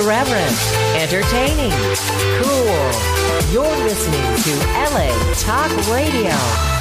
irreverent, entertaining, cool. You're listening to LA Talk Radio.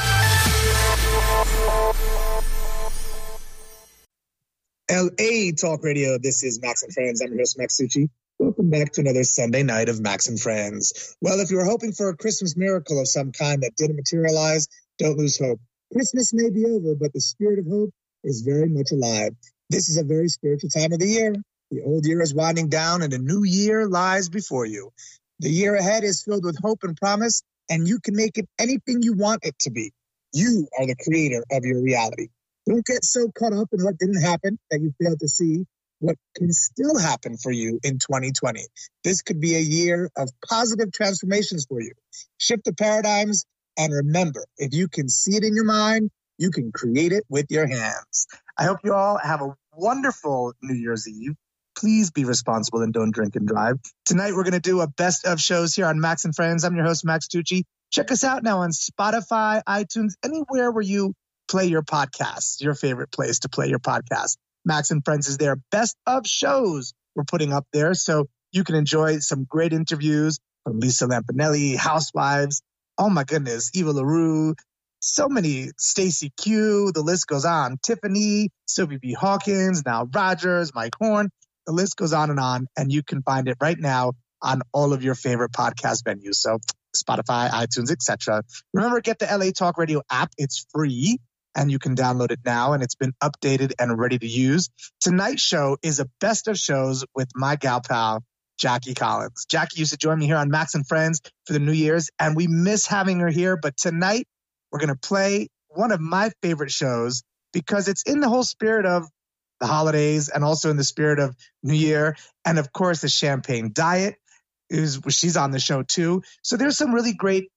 LA Talk Radio. This is Max and Friends. I'm your host, Max Tucci. Welcome back to another Sunday night of Max and Friends. Well, if you were hoping for a Christmas miracle of some kind that didn't materialize, don't lose hope. Christmas may be over, but the spirit of hope is very much alive. This is a very spiritual time of the year. The old year is winding down and a new year lies before you. The year ahead is filled with hope and promise, and you can make it anything you want it to be. You are the creator of your reality. Don't get so caught up in what didn't happen that you fail to see what can still happen for you in 2020. This could be a year of positive transformations for you. Shift the paradigms and remember, if you can see it in your mind, you can create it with your hands. I hope you all have a wonderful New Year's Eve. Please be responsible and don't drink and drive. Tonight, we're going to do a best of shows here on Max and Friends. I'm your host, Max Tucci. Check us out now on Spotify, iTunes, anywhere where you play your podcasts, your favorite place to play your podcast. Max and Friends is their best of shows we're putting up there, so you can enjoy some great interviews from Lisa Lampanelli, Housewives, oh my goodness, Eva LaRue, so many, Stacey Q, the list goes on, Tiffany, Sylvie B. Hawkins, Nile Rodgers, Mike Horn, the list goes on, and you can find it right now on all of your favorite podcast venues, so Spotify, iTunes, etc. Remember, get the LA Talk Radio app, it's free. And you can download it now, and it's been updated and ready to use. Tonight's show is a best of shows with my gal pal, Jackie Collins. Jackie used to join me here on Max and Friends for the New Year's, and we miss having her here. But tonight, we're going to play one of my favorite shows because it's in the whole spirit of the holidays and also in the spirit of New Year. And, of course, the Champagne Diet. She's on the show, too. So there's some really great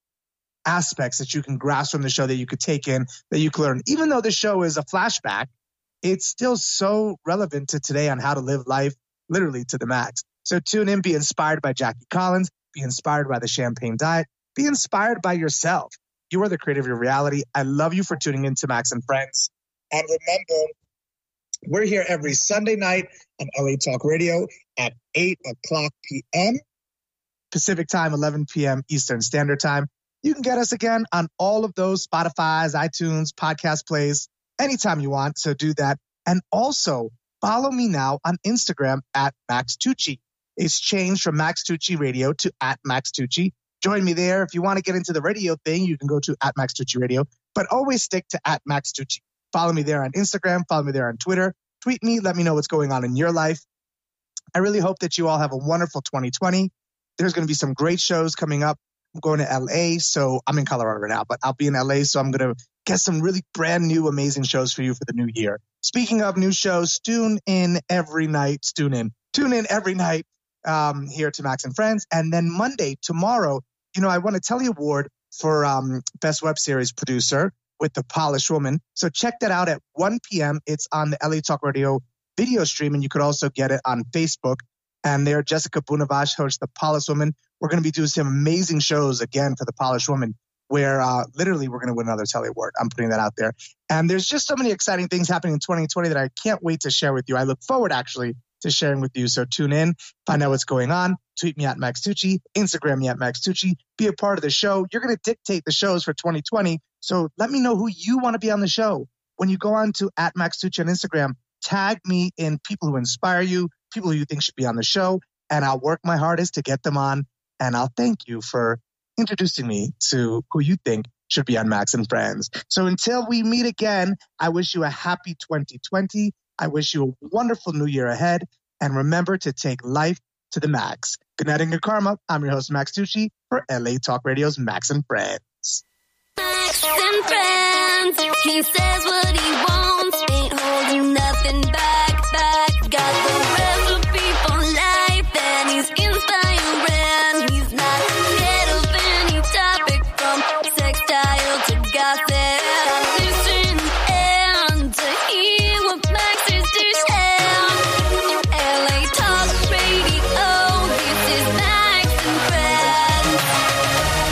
aspects that you can grasp from the show that you could take in, that you can learn. Even though the show is a flashback, it's still so relevant to today on how to live life literally to the max. So tune in, be inspired by Jackie Collins, be inspired by the Champagne Diet, be inspired by yourself. You are the creator of your reality. I love you for tuning in to Max and Friends. And remember, we're here every Sunday night on LA Talk Radio at 8 o'clock p.m. Pacific time, 11 p.m. Eastern Standard Time. You can get us again on all of those Spotify's, iTunes, podcast plays, anytime you want. So do that. And also follow me now on Instagram at Max Tucci. It's changed from Max Tucci Radio to at Max Tucci. Join me there. If you want to get into the radio thing, you can go to at Max Tucci Radio, but always stick to at Max Tucci. Follow me there on Instagram. Follow me there on Twitter. Tweet me. Let me know what's going on in your life. I really hope that you all have a wonderful 2020. There's going to be some great shows coming up. I'm going to LA, so I'm in Colorado right now, but I'll be in LA, so I'm going to get some really brand new, amazing shows for you for the new year. Speaking of new shows, tune in every night here to Max and Friends. And then Monday, tomorrow, I won a Telly Award for Best Web Series Producer with The Polished Woman. So check that out at 1 p.m. It's on the LA Talk Radio video stream, and you could also get it on Facebook. And there, Jessica Bunavash hosts The Polished Woman. We're going to be doing some amazing shows again for The Polished Woman, where literally we're going to win another Telly Award. I'm putting that out there. And there's just so many exciting things happening in 2020 that I can't wait to share with you. I look forward, actually, to sharing with you. So tune in, find out what's going on. Tweet me at Max Tucci, Instagram me at Max Tucci. Be a part of the show. You're going to dictate the shows for 2020. So let me know who you want to be on the show. When you go on to at Max Tucci on Instagram, tag me in people who inspire you, people who you think should be on the show, and I'll work my hardest to get them on. And I'll thank you for introducing me to who you think should be on Max and Friends. So until we meet again, I wish you a happy 2020. I wish you a wonderful new year ahead. And remember to take life to the max. Good night and good karma. I'm your host, Max Tucci, for LA Talk Radio's Max and Friends. Max and Friends. He says what he wants. Ain't holding nothing back. Got the recipe for life, and he's inspiring. He's not scared of any topic, from sextile to gossip. Listen and to hear what Max is to share. LA Talk Radio, this is Max and Friends. LA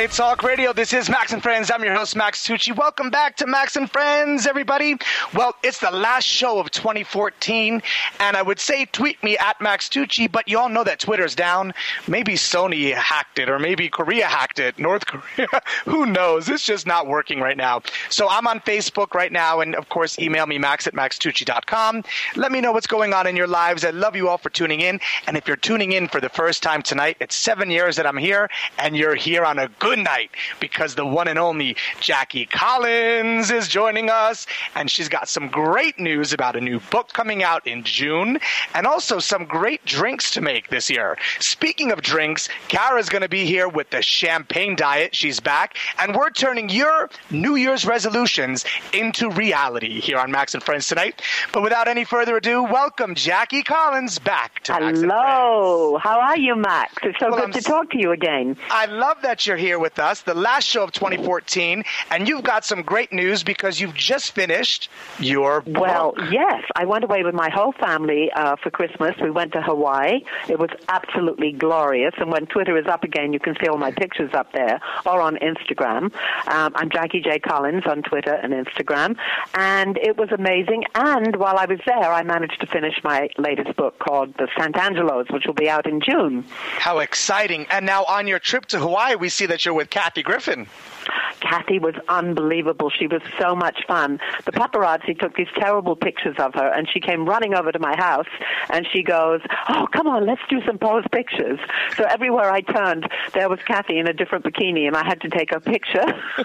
LA Talk Radio. This is Max and Friends. I'm your host, Max Tucci. Welcome back to Max and Friends, everybody. Well, it's the last show of 2014, and I would say tweet me at Max Tucci, but you all know that Twitter's down. Maybe Sony hacked it, or maybe Korea hacked it, North Korea. Who knows? It's just not working right now. So I'm on Facebook right now, and of course, email me, max@maxtucci.com. Let me know what's going on in your lives. I love you all for tuning in, and if you're tuning in for the first time tonight, it's 7 years that I'm here, and you're here on a good night because the one and only Jackie Collins is joining us, and she's got some great news about a new book coming out in June, and also some great drinks to make this year. Speaking of drinks, Kara's going to be here with the champagne diet. She's back, and we're turning your New Year's resolutions into reality here on Max and Friends tonight. But without any further ado, welcome Jackie Collins back to Max and Friends. Hello. How are you, Max? It's so good to talk to you again. I love that you're here with us, the last show of 2014, and you've got some great news because you've just finished your book. Well, yes. I went away with my whole family for Christmas. We went to Hawaii. It was absolutely glorious, and when Twitter is up again, you can see all my pictures up there, or on Instagram. I'm Jackie J. Collins on Twitter and Instagram, and it was amazing. And while I was there, I managed to finish my latest book called The Santangelos, which will be out in June. How exciting. And now on your trip to Hawaii, we see that you're with Kathy Griffin. Kathy was unbelievable. She was so much fun. The paparazzi took these terrible pictures of her, and she came running over to my house, and she goes, "Oh, come on, let's do some pose pictures." So everywhere I turned, there was Kathy in a different bikini, and I had to take a picture.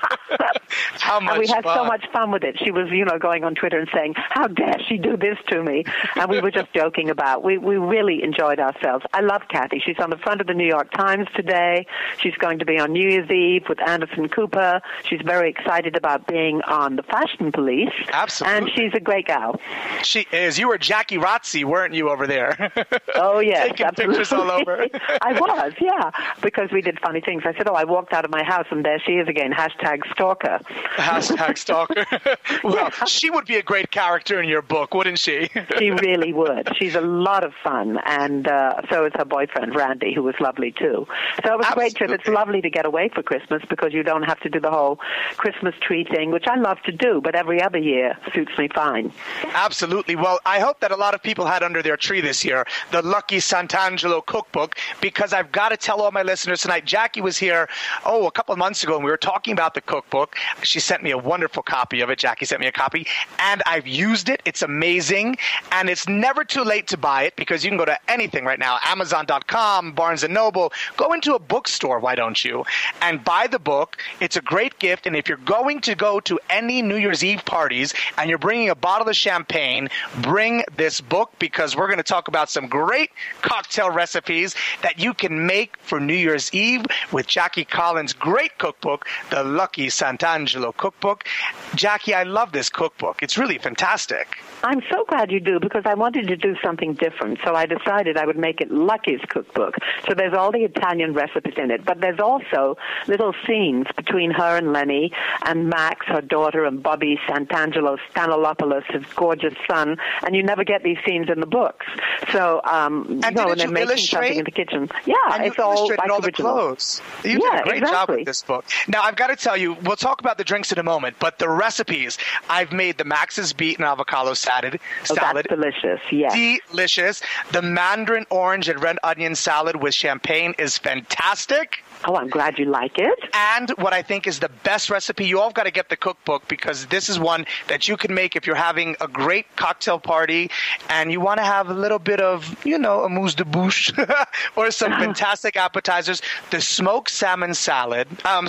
How much And we had fun. so much fun with it. She was, going on Twitter and saying, "How dare she do this to me?" And we were just joking about. We really enjoyed ourselves. I love Kathy. She's on the front of the New York Times today. She's going to be on New Year's Eve with Anderson Cooper. She's very excited about being on The Fashion Police. Absolutely. And she's a great gal. She is. You were Jackie Razzi, weren't you, over there? Oh, yes. Taking absolutely. pictures all over. I was, yeah, because we did funny things. I said, I walked out of my house, and there she is again, #stalker. #stalker. Well, she would be a great character in your book, wouldn't she? She really would. She's a lot of fun, and so is her boyfriend, Randy, who was lovely, too. So it was a great trip. It's lovely to get away for Christmas because you don't have to do the whole Christmas tree thing, which I love to do, but every other year suits me fine. Absolutely. Well, I hope that a lot of people had under their tree this year the Lucky Santangelo cookbook, because I've got to tell all my listeners tonight, Jackie was here, a couple of months ago, and we were talking about the cookbook. She sent me a wonderful copy of it. Jackie sent me a copy, and I've used it. It's amazing, and it's never too late to buy it because you can go to anything right now, Amazon.com, Barnes & Noble. Go into a bookstore, why don't you, and buy the book. It's a great gift, and if you're going to go to any New Year's Eve parties and you're bringing a bottle of champagne, bring this book because we're going to talk about some great cocktail recipes that you can make for New Year's Eve with Jackie Collins' great cookbook, the Lucky Santangelo cookbook. Jackie, I love this cookbook. It's really fantastic. I'm so glad you do because I wanted to do something different, so I decided I would make it Lucky's cookbook. So there's all the Italian recipes in it, but there's also little scenes between her and Lenny and Max, her daughter, and Bobby Santangelo Stanilopoulos, his gorgeous son, and you never get these scenes in the books. So, and they're making something in the kitchen. Yeah, and it's all like all original. The clothes. You did a great job with this book. Now, I've got to tell you, we'll talk about the drinks in a moment, but the recipes, I've made the Max's Beet and Avocado salad. Oh, that's delicious, yes. Delicious. The mandarin orange and red onion salad with champagne is fantastic. Oh, I'm glad you like it. And what I think is the best recipe, you all have got to get the cookbook because this is one that you can make if you're having a great cocktail party and you want to have a little bit of, a mousse de bouche or some fantastic appetizers. The smoked salmon salad,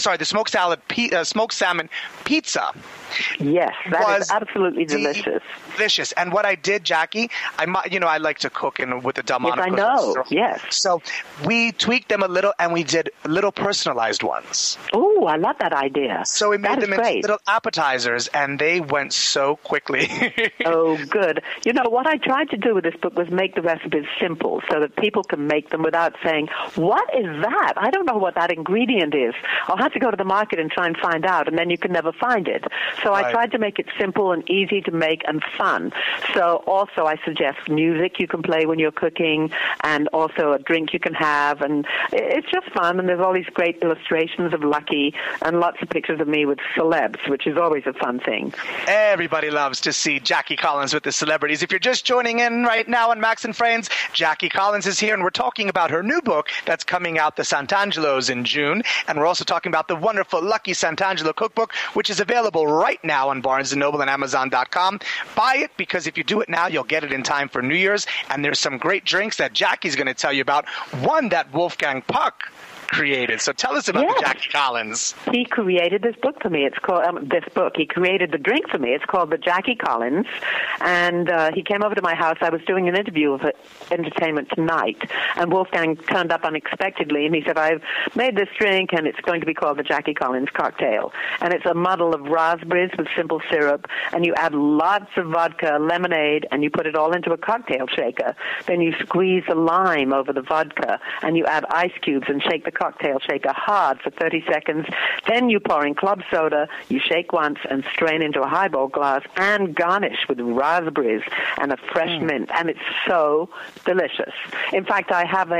smoked salmon pizza. Yes, that is absolutely delicious. Delicious. And what I did, Jackie, I like to cook with the Delmonico. Yes, I know. Yes. So we tweaked them a little and we did little personalized ones. Oh, Oh, I love that idea. So we made That is them into great. little appetizers, and they went so quickly. Oh, good. You know, what I tried to do with this book was make the recipes simple so that people can make them without saying, what is that? I don't know what that ingredient is. I'll have to go to the market and try and find out, and then you can never find it. So I tried to make it simple and easy to make and fun. So also I suggest music you can play when you're cooking, and also a drink you can have, and it's just fun, and there's all these great illustrations of Lucky and lots of pictures of me with celebs, which is always a fun thing. Everybody loves to see Jackie Collins with the celebrities. If you're just joining in right now on Max and Friends, Jackie Collins is here, and we're talking about her new book that's coming out, The Santangelos, in June. And we're also talking about the wonderful Lucky Santangelo cookbook, which is available right now on Barnes & Noble and Amazon.com. Buy it, because if you do it now, you'll get it in time for New Year's. And there's some great drinks that Jackie's going to tell you about. One that Wolfgang Puck created. So tell us about the Jackie Collins. He created this book for me. It's called this book. He created the drink for me. It's called the Jackie Collins, and he came over to my house. I was doing an interview of Entertainment Tonight, and Wolfgang turned up unexpectedly, and he said, "I've made this drink, and it's going to be called the Jackie Collins cocktail, and it's a muddle of raspberries with simple syrup, and you add lots of vodka, lemonade, and you put it all into a cocktail shaker. Then you squeeze a lime over the vodka, and you add ice cubes and shake the cocktail shaker hard for 30 seconds. Then you pour in club soda, you shake once and strain into a highball glass and garnish with raspberries and a fresh mint, and it's so delicious. In fact, I have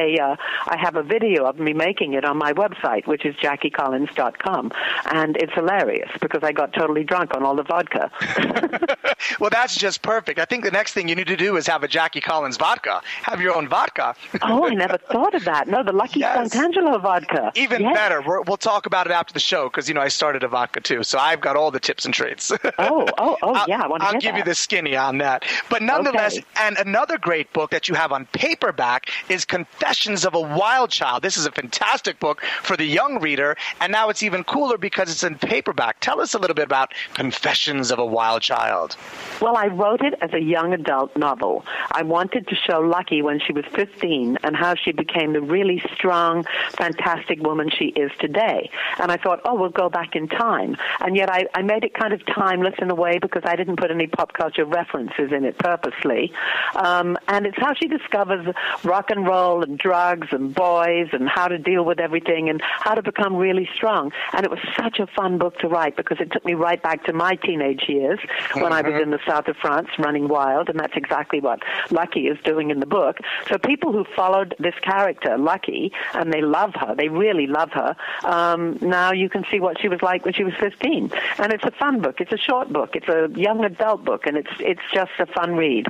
a video of me making it on my website, which is JackieCollins.com, and it's hilarious because I got totally drunk on all the vodka. Well, that's just perfect. I think the next thing you need to do is have a Jackie Collins vodka. Have your own vodka. Oh, I never thought of that. No, the Lucky Santangelo vodka. Even better. We'll talk about it after the show, because, I started a vodka, too. So I've got all the tips and traits. Yeah, I want to hear that. I'll give you the skinny on that. But nonetheless, and another great book that you have on paperback is Confessions of a Wild Child. This is a fantastic book for the young reader, and now it's even cooler because it's in paperback. Tell us a little bit about Confessions of a Wild Child. Well, I wrote it as a young adult novel. I wanted to show Lucky when she was 15 and how she became the really strong, fantastic woman she is today. And I thought, we'll go back in time. And yet I made it kind of timeless in a way because I didn't put any pop culture references in it purposely. And it's how she discovers rock and roll and drugs and boys and how to deal with everything and how to become really strong. And it was such a fun book to write because it took me right back to my teenage years when I was in the south of France running wild, and that's exactly what Lucky is doing in the book. So people who followed this character, Lucky, and they love her, they really love her, now you can see what she was like when she was 15. And it's a fun book. It's a short book. It's a young adult book, and it's just a fun read.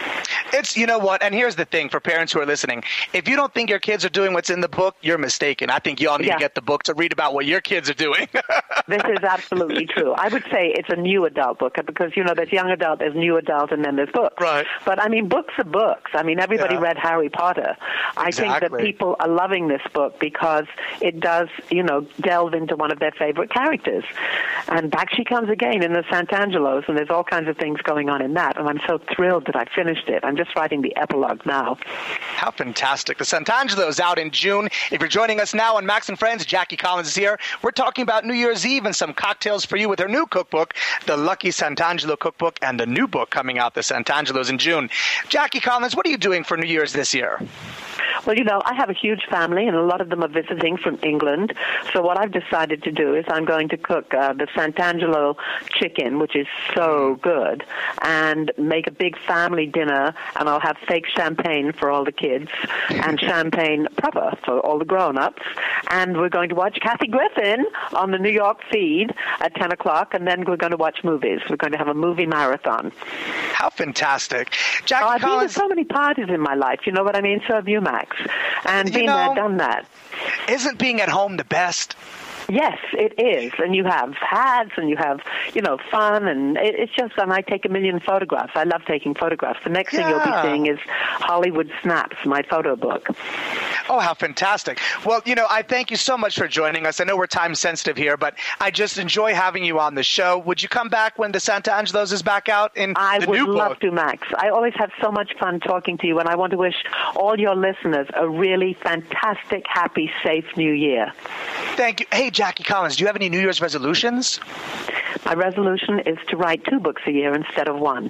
It's, you know what, and here's the thing for parents who are listening. If you don't think your kids are doing what's in the book, you're mistaken. I think you all need to get the book to read about what your kids are doing. This is absolutely true. I would say it's a new adult book because, there's young adult, there's new adult, and then there's books. Right. But, books are books. Everybody read Harry Potter. I think that people are loving this book because it does, delve into one of their favorite characters. And back she comes again in the Santangelos, and there's all kinds of things going on in that. And I'm so thrilled that I finished it. I'm just writing the epilogue now. How fantastic. The Santangelos out in June. If you're joining us now on Max and Friends, Jackie Collins is here. We're talking about New Year's Eve and some cocktails for you with her new cookbook, the Lucky Santangelo cookbook, and the new book coming out, the Santangelos, in June. Jackie Collins, what are you doing for New Year's this year? Well, I have a huge family, and a lot of them are visiting from England. So what I've decided to do is I'm going to cook the Santangelo chicken, which is so good, and make a big family dinner, and I'll have fake champagne for all the kids and champagne proper for all the grown-ups. And we're going to watch Kathy Griffin on the New York feed at 10 o'clock, and then we're going to watch movies. We're going to have a movie marathon. How fantastic. Jackie I've been Collins, to so many parties in my life, you know what I mean? So have you, Max. And been there, done that. Isn't being at home the best? Yes, it is. And you have hats and you have, fun. And it's just, and I take a million photographs. I love taking photographs. The next thing you'll be seeing is Hollywood Snaps, my photo book. Oh, how fantastic. Well, I thank you so much for joining us. I know we're time sensitive here, but I just enjoy having you on the show. Would you come back when the Santangelos is back out in the new book? I would love to, Max. I always have so much fun talking to you, and I want to wish all your listeners a really fantastic, happy, safe New Year. Thank you. Hey, Jackie Collins, do you have any New Year's resolutions? My resolution is to write 2 books a year instead of 1.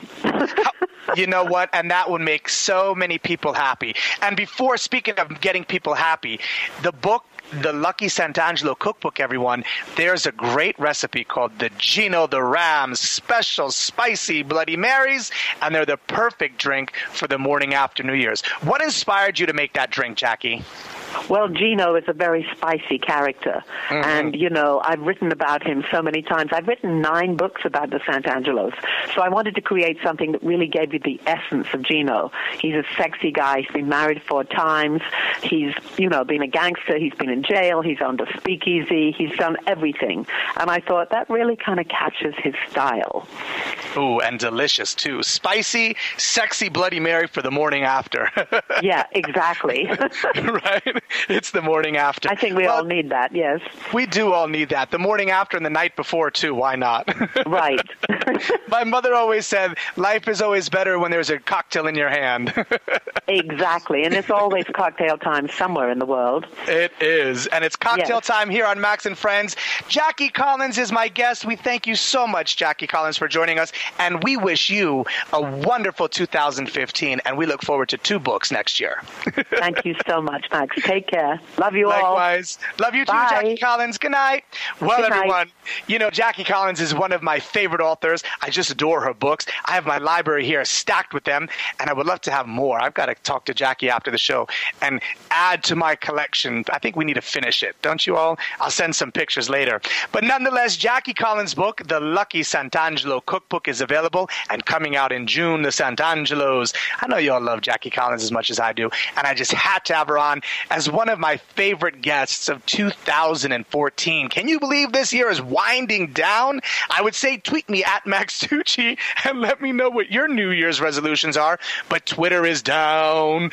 You know what? And that would make so many people happy. And before, speaking of getting people happy, the book, the Lucky Santangelo cookbook, everyone, there's a great recipe called the Gino the Rams Special Spicy Bloody Marys, and they're the perfect drink for the morning after New Year's. What inspired you to make that drink, Jackie? Well, Gino is a very spicy character, and, you know, I've written about him so many times. I've written 9 books about the Santangelos, so I wanted to create something that really gave you the essence of Gino. He's a sexy guy. He's been married 4 times. He's, you know, been a gangster. He's been in jail. He's owned a speakeasy. He's done everything, and I thought that really kind of captures his style. Ooh, and delicious, too. Spicy, sexy Bloody Mary for the morning after. Yeah, exactly. Right? It's the morning after. I think we all need that, yes. We do all need that. The morning after and the night before, too. Why not? Right. My mother always said, life is always better when there's a cocktail in your hand. Exactly. And it's always cocktail time somewhere in the world. It is. And it's cocktail time here on Max and Friends. Jackie Collins is my guest. We thank you so much, Jackie Collins, for joining us. And we wish you a wonderful 2015. And we look forward to 2 books next year. Thank you so much, Max. Take care. Love you all. Likewise. Love you too, Bye. Jackie Collins. Good night. Well, Good night. everyone, you know, Jackie Collins is one of my favorite authors. I just adore her books. I have my library here stacked with them, and I would love to have more. I've got to talk to Jackie after the show and add to my collection. I think we need to finish it, don't you all? I'll send some pictures later. But nonetheless, Jackie Collins' book, The Lucky Santangelo Cookbook, is available and coming out in June, The Santangelos. I know you all love Jackie Collins as much as I do, and I just had to have her on as one of my favorite guests of 2014. Can you believe this year is winding down? I would say tweet me at Max Tucci and let me know what your New Year's resolutions are. But Twitter is down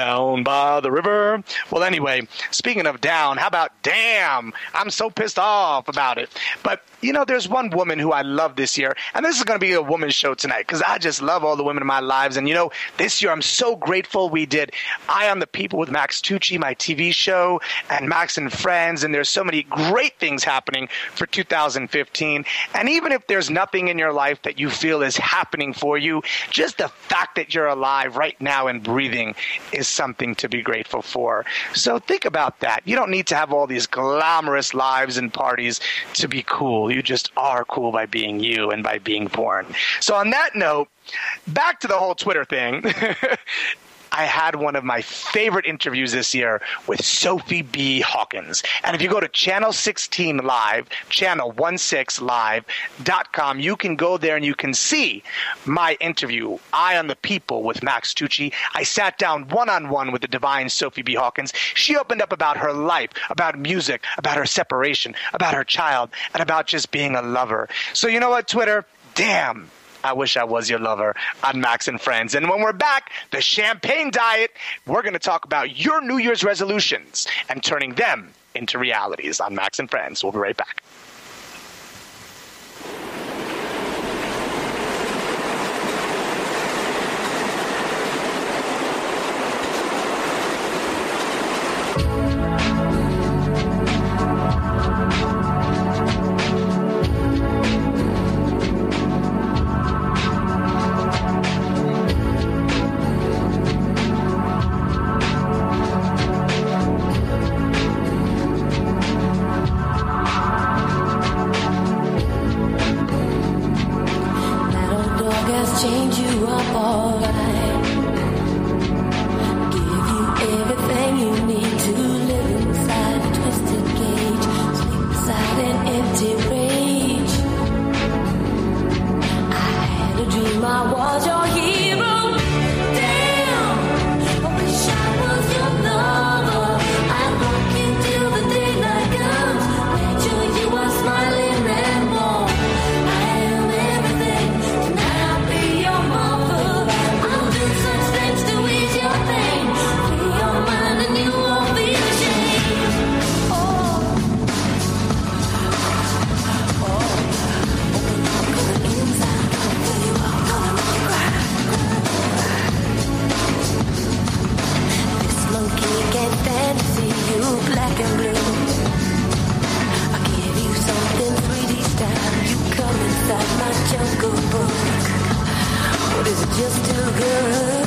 by the river. Well, anyway, speaking of down, how about damn? I'm so pissed off about it. But, you know, there's one woman who I love this year, and this is going to be a woman's show tonight because I just love all the women in my lives. And, you know, this year I'm so grateful we did Eye on the People with Max Tucci, my TV show, and Max and Friends, and there's so many great things happening for 2015. And even if there's nothing in your life that you feel is happening for you, just the fact that you're alive right now and breathing is something to be grateful for. So think about that. You don't need to have all these glamorous lives and parties to be cool. You just are cool by being you and by being born. So on that note, back to the whole Twitter thing. I had one of my favorite interviews this year with Sophie B. Hawkins. And if you go to Channel 16 Live, channel16live.com, you can go there and you can see my interview, Eye on the People with Max Tucci. I sat down one-on-one with the divine Sophie B. Hawkins. She opened up about her life, about music, about her separation, about her child, and about just being a lover. So you know what, Twitter? Damn. I wish I was your lover on Max and Friends. And when we're back, the champagne diet, we're going to talk about your New Year's resolutions and turning them into realities on Max and Friends. We'll be right back. Cry. Is it just too good?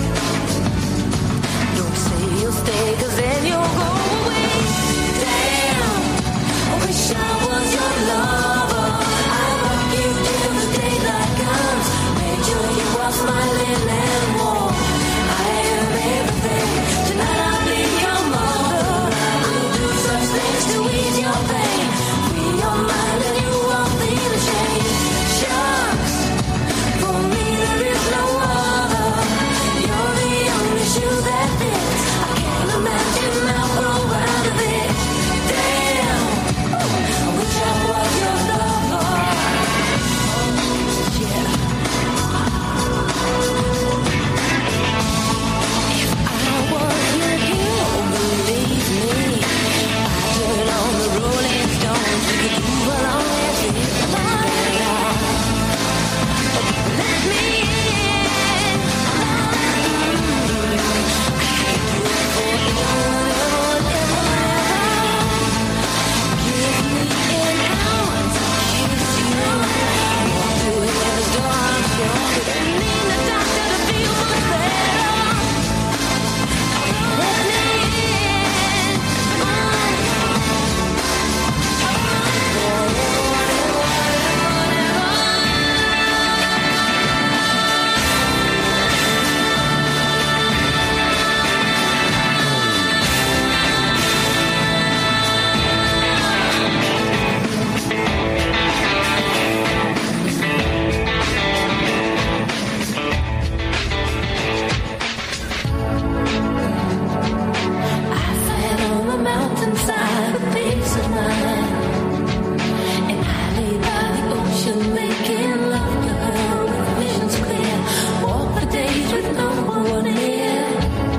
Don't say you'll stay, 'cause then you'll go away. Damn, I wish I was your lover. I love you till the daylight comes. Made sure you are smiling and warm. I am everything. Tonight I'll be your mother. I'll do such things to ease your pain. Free your mind and you won't feel ashamed. Shucks, for me there is no other. You're the only shoe that fits. I can't imagine I'll grow out of it. Damn, I wish I was your lover. Yeah. If I was your hero, believe me, I'd turn on the Rolling Stones. We could move along as if let me in. Give me an hour to kiss you. Walk through heaven's door, I'm sure. Didn't need the doctor to feel much better. Let me in. I sat on the mountainside with peace of mind, and I lay by the ocean making love to her with visions clear. Walk the days with no one near,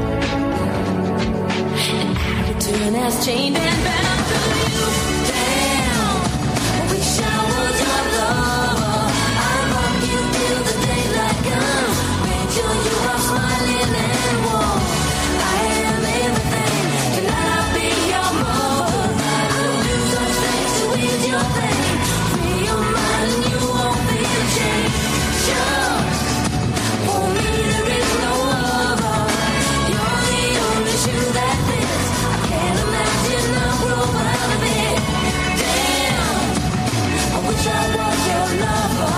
and I return as chained and bound to you. Damn, I wish I was your lover. I love you till the daylight comes. Made sure you are smiling and warm. I am everything. Tonight I'll be your mother. I'll do such things to ease your pain. Free your mind and you won't feel ashamed. Sure, for me there is no other. You're the only shoe that fits. I can't imagine I'll grow out of it. Damn, I wish I was your lover.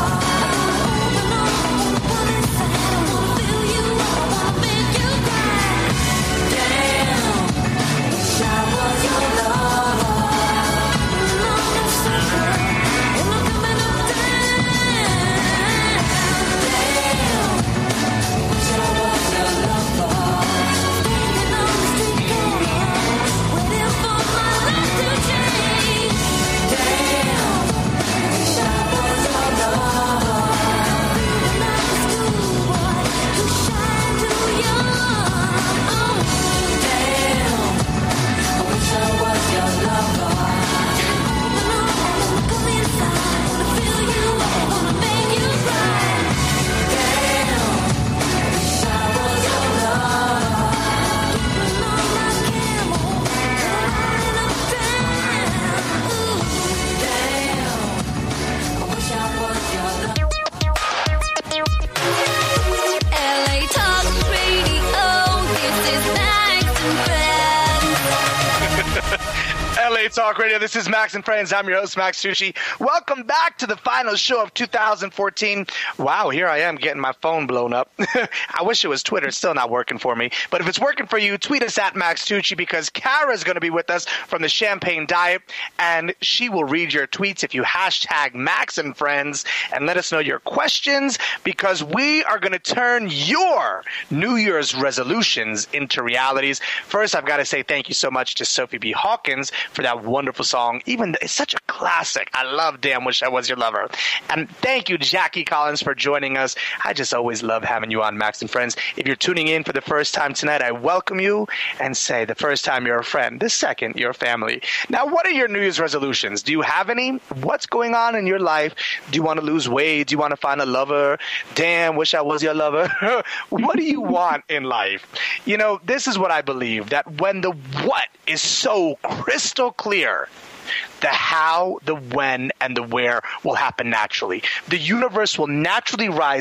LA Talk Radio, this is Max and Friends. LA Talk Radio, this is Max and Friends. I'm your host, Max Tucci. Welcome back to the final show of 2014. Wow, here I am getting my phone blown up. I wish it was Twitter. It's still not working for me. But if it's working for you, tweet us at Max Tucci, because Kara's going to be with us from the Champagne Diet, and she will read your tweets if you hashtag Max and Friends and let us know your questions, because we are going to turn your New Year's resolutions into realities. First, I've got to say thank you so much to Sophie B. Hawkins for that wonderful song. It's such a classic. I love Damn Wish I Was Your Lover. And thank you, Jackie Collins, for joining us. I just always love having you on, Max and Friends. If you're tuning in for the first time tonight, I welcome you and say the first time you're a friend, the second you're a family. Now, what are your New Year's resolutions? Do you have any? What's going on in your life? Do you want to lose weight? Do you want to find a lover? Damn, wish I was your lover. What do you want in life? You know, this is what I believe, that when the what is so crystal clear, the how, the when, and the where will happen naturally. The universe will naturally rise up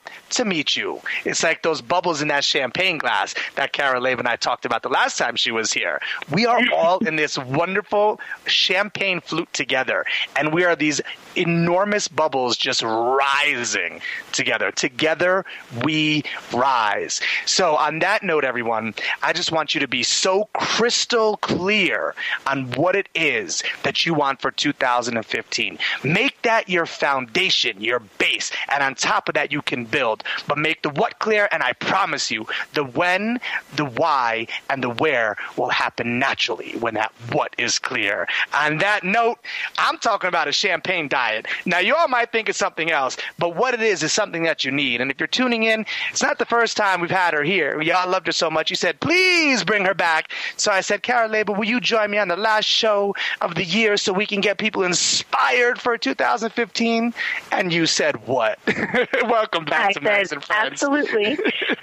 to meet you. It's like those bubbles in that champagne glass that Cara Lave and I talked about the last time she was here. We are all in this wonderful champagne flute together, and we are these enormous bubbles just rising together. Together, we rise. So on that note, everyone, I just want you to be so crystal clear on what it is that you want for 2015. Make that your foundation, your base, and on top of that, you can build. But make the what clear, and I promise you, the when, the why, and the where will happen naturally when that what is clear. On that note, I'm talking about a champagne diet. Now, you all might think it's something else, but what it is something that you need. And if you're tuning in, it's not the first time we've had her here. Y'all loved her so much. You said, please bring her back. So I said, Cara Lave, will you join me on the last show of the year so we can get people inspired for 2015? And you said, what? Welcome back to Max and Friends. Absolutely.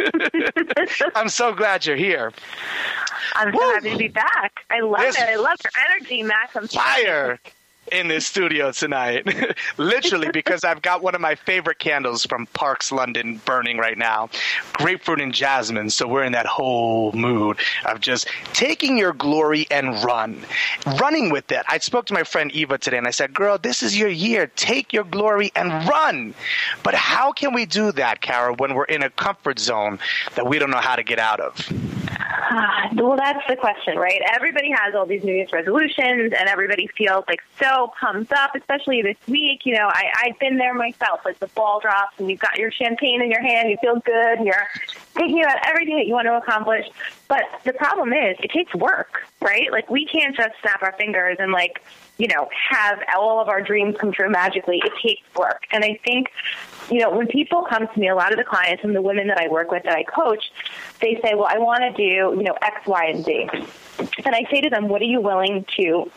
I'm so glad you're here. I'm so happy to be back. I love it. I love your energy, Max. I'm fire in this studio tonight. Literally, because I've got one of my favorite candles from Parks London burning right now. Grapefruit and jasmine. So we're in that whole mood of just taking your glory and running with it. I spoke to my friend Eva today and I said, girl, this is your year. Take your glory and run. But how can we do that, Cara, when we're in a comfort zone that we don't know how to get out of? Well, that's the question, right? Everybody has all these New Year's resolutions, and everybody feels like so pumped up, especially this week. You know, I've been there myself. Like the ball drops, and you've got your champagne in your hand. You feel good. And you're thinking about everything that you want to accomplish. But the problem is, it takes work, right? Like we can't just snap our fingers and have all of our dreams come true magically. It takes work. And I think, when people come to me, a lot of the clients and the women that I work with that I coach, they say, well, I want to do, X, Y, and Z. And I say to them, what are you willing to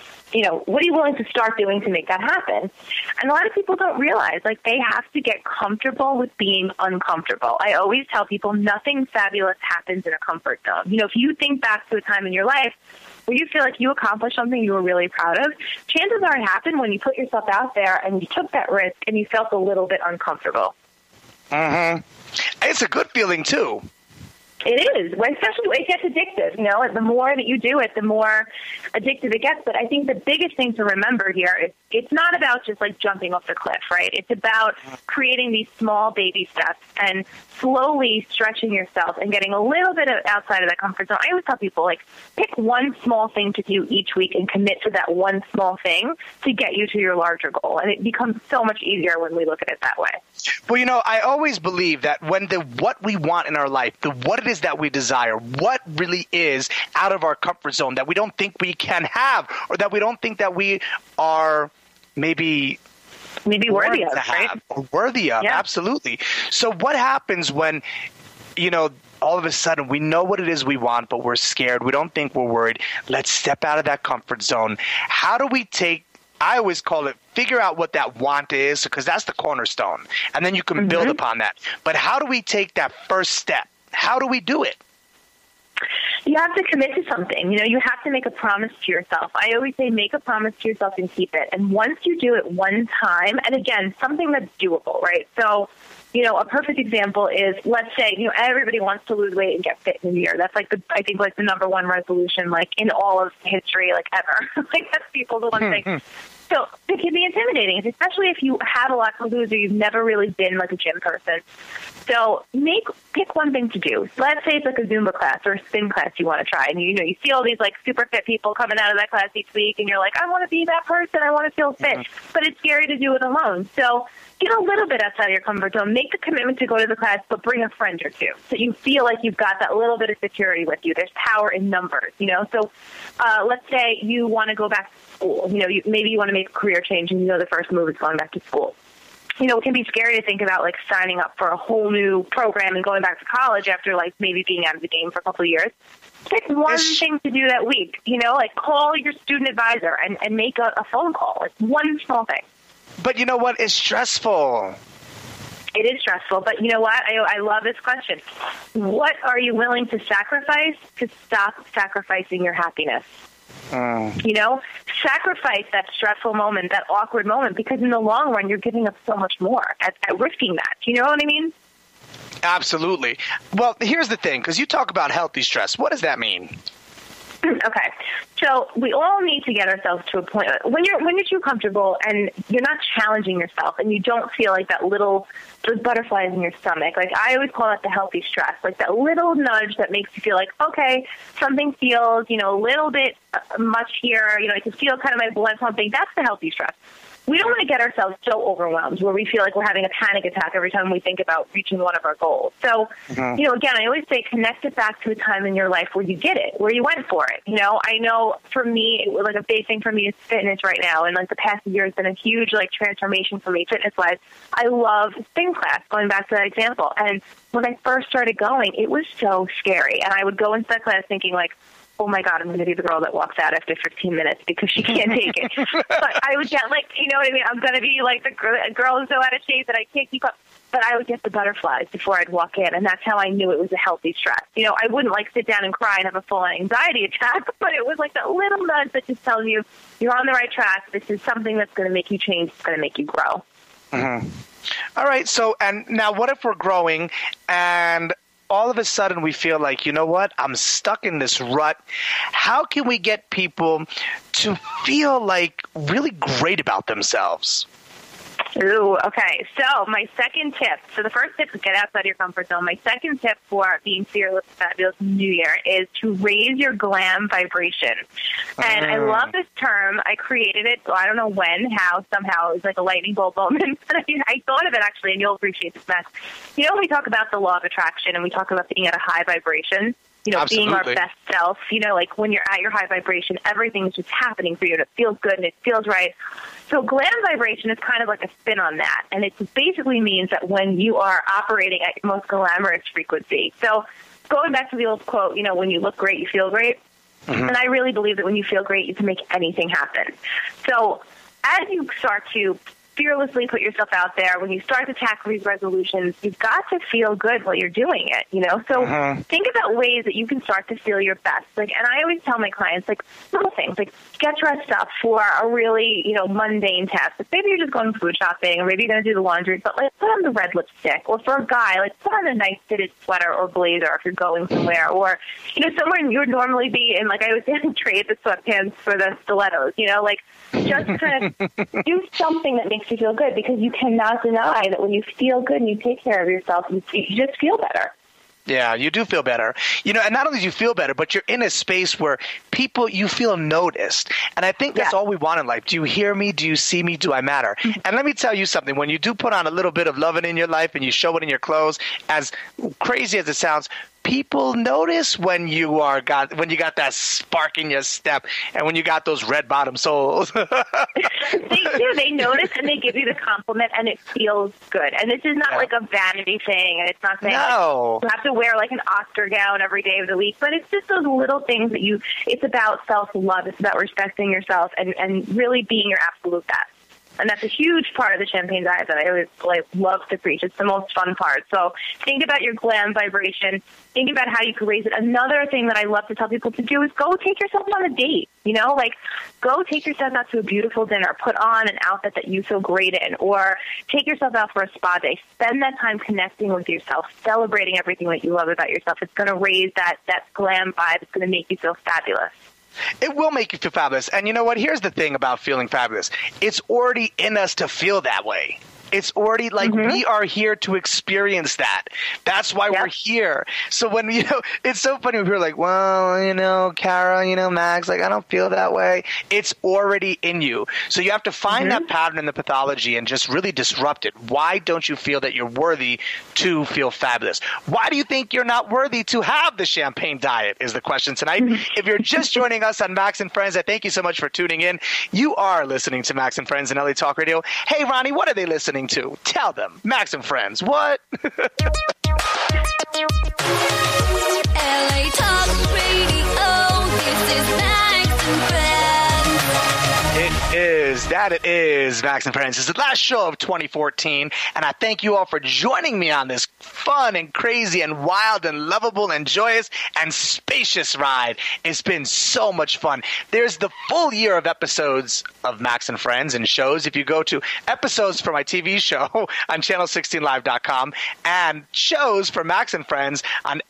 start doing to make that happen? And a lot of people don't realize, they have to get comfortable with being uncomfortable. I always tell people nothing fabulous happens in a comfort zone. If you think back to a time in your life where you feel like you accomplished something you were really proud of, chances are it happened when you put yourself out there and you took that risk and you felt a little bit uncomfortable. Mm-hmm. It's a good feeling, too. It is, especially it gets addictive. The more that you do it, the more addictive it gets. But I think the biggest thing to remember here is it's not about just jumping off the cliff, right? It's about creating these small baby steps and slowly stretching yourself and getting a little bit outside of that comfort zone. I always tell people, pick one small thing to do each week and commit to that one small thing to get you to your larger goal. And it becomes so much easier when we look at it that way. Well, I always believe that when what we want in our life, what it is that we desire, what really is out of our comfort zone that we don't think we can have, or that we don't think that we are maybe worthy of, right? Or worthy of, yeah. Absolutely. So what happens when, all of a sudden we know what it is we want, but we're scared, we don't think we're worried, let's step out of that comfort zone. How do we I always call it figure out what that want is, because that's the cornerstone, and then you can build upon that. But how do we take that first step? How do we do it? You have to commit to something. You have to make a promise to yourself. I always say make a promise to yourself and keep it. And once you do it one time, and again, something that's doable, right? So, a perfect example is, let's say, everybody wants to lose weight and get fit in a year. That's I think the number one resolution, in all of history, ever. That's people's one thing. So it can be intimidating, especially if you have a lot to lose or you've never really been a gym person. So pick one thing to do. Let's say it's a Zumba class or a spin class you want to try. And, you see all these super fit people coming out of that class each week. And you're like, I want to be that person. I want to feel fit. But it's scary to do it alone. So get a little bit outside of your comfort zone. Make the commitment to go to the class, but bring a friend or two. So you feel like you've got that little bit of security with you. There's power in numbers, So let's say you want to go back to school. Maybe you want to make a career change and the first move is going back to school. It can be scary to think about signing up for a whole new program and going back to college after maybe being out of the game for a couple of years. Pick one thing to do that week. Call your student advisor and make a phone call. It's one small thing. But you know what? It's stressful. It is stressful, but you know what? I love this question. What are you willing to sacrifice to stop sacrificing your happiness? Sacrifice that stressful moment, that awkward moment, because in the long run, you're giving up so much more at risking that. Do you know what I mean? Absolutely. Well, here's the thing, because you talk about healthy stress. What does that mean? Okay, so we all need to get ourselves to a point when you're too comfortable and you're not challenging yourself and you don't feel like those butterflies in your stomach. Like I always call it the healthy stress, like that little nudge that makes you feel like, okay, something feels, a little bit much here. I can feel kind of my blood pumping. That's the healthy stress. We don't want to get ourselves so overwhelmed where we feel like we're having a panic attack every time we think about reaching one of our goals. So, again, I always say connect it back to a time in your life where you did it, where you went for it. I know for me, it was like a big thing for me is fitness right now. And like the past year has been a huge transformation for me fitness-wise. I love spin class, going back to that example. And when I first started going, it was so scary. And I would go into that class thinking like, oh my God, I'm going to be the girl that walks out after 15 minutes because she can't take it. But I would get you know what I mean? I'm going to be like the girl who's so out of shape that I can't keep up. But I would get the butterflies before I'd walk in, and that's how I knew it was a healthy stress. I wouldn't sit down and cry and have a full anxiety attack, but it was like that little nudge that just tells you you're on the right track. This is something that's going to make you change. It's going to make you grow. Mm-hmm. All right. So, and now what if we're growing and all of a sudden we feel like, you know what, I'm stuck in this rut. How can we get people to feel like really great about themselves? Ooh, okay. So my second tip, the first tip is get outside your comfort zone. My second tip for being fearless, fabulous in the new year is to raise your glam vibration. And I love this term. I created it, so I don't know when, how, somehow. It was like a lightning bolt moment. But I thought of it, actually, and you'll appreciate this, Max. When we talk about the law of attraction and we talk about being at a high vibration, being our best self, like when you're at your high vibration, everything's just happening for you and it feels good and it feels right. So glam vibration is kind of like a spin on that. And it basically means that when you are operating at your most glamorous frequency. So going back to the old quote, when you look great, you feel great. Mm-hmm. And I really believe that when you feel great, you can make anything happen. So as you start to fearlessly put yourself out there, when you start to tackle these resolutions, you've got to feel good while you're doing it, So think about ways that you can start to feel your best. And I always tell my clients, little things, get dressed up for a really, mundane task. Maybe you're just going food shopping, or maybe you're going to do the laundry, but put on the red lipstick. Or for a guy, put on a nice fitted sweater or blazer if you're going somewhere. Or, somewhere you would normally be in, I would say, trade the sweatpants for the stilettos, just kind of do something that makes you feel good, because you cannot deny that when you feel good and you take care of yourself, you just feel better. Yeah, you do feel better. And not only do you feel better, but you're in a space where you feel noticed. And I think that's all we want in life. Do you hear me? Do you see me? Do I matter? And let me tell you something. When you do put on a little bit of loving in your life and you show it in your clothes, as crazy as it sounds, people notice when you got that spark in your step and when you got those red bottom soles. They do. They notice and they give you the compliment, and it feels good. And this is not like a vanity thing, and it's not saying you have to wear an Oscar gown every day of the week, but it's just those little things that it's about self-love. It's about respecting yourself and really being your absolute best. And that's a huge part of the Champagne Diet that I always love to preach. It's the most fun part. So think about your glam vibration. Think about how you can raise it. Another thing that I love to tell people to do is go take yourself on a date. Go take yourself out to a beautiful dinner. Put on an outfit that you feel great in. Or take yourself out for a spa day. Spend that time connecting with yourself, celebrating everything that you love about yourself. It's going to raise that glam vibe. It's going to make you feel fabulous. It will make you feel fabulous. And you know what? Here's the thing about feeling fabulous. It's already in us to feel that way. It's already we are here to experience that. That's why we're here. So when, it's so funny when people are well, Kara, Max, I don't feel that way. It's already in you. So you have to find that pattern in the pathology and just really disrupt it. Why don't you feel that you're worthy to feel fabulous? Why do you think you're not worthy to have the Champagne Diet is the question tonight. If you're just joining us on Max and Friends, I thank you so much for tuning in. You are listening to Max and Friends and LA Talk Radio. Hey, Ronnie, what are they listening to? Tell them. Max and Friends. What? LA Talk Radio. This is Max and Friends. It is. is Max and Friends. It's the last show of 2014, and I thank you all for joining me on this fun and crazy and wild and lovable and joyous and spacious ride. It's been so much fun. There's the full year of episodes of Max and Friends and shows. If you go to episodes for my TV show on channel16live.com and shows for Max and Friends on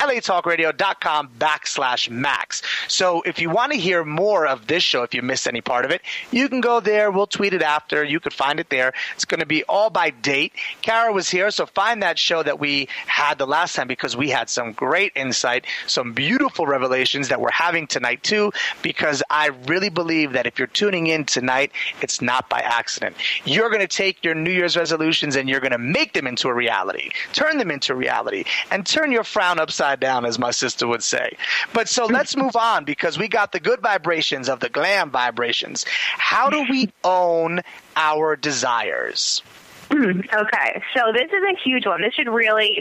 latalkradio.com/Max. So if you want to hear more of this show, if you missed any part of it, you can go there. We'll tweet it after. You could find it there. It's going to be all by date. Kara was here, so find that show that we had the last time because we had some great insight, some beautiful revelations that we're having tonight too, because I really believe that if you're tuning in tonight, it's not by accident. You're going to take your New Year's resolutions and you're going to make them into a reality, turn them into reality, and turn your frown upside down, as my sister would say. But so let's move on because we got the good vibrations of the glam vibrations. How do we own our desires? Okay, so this is a huge one. This should really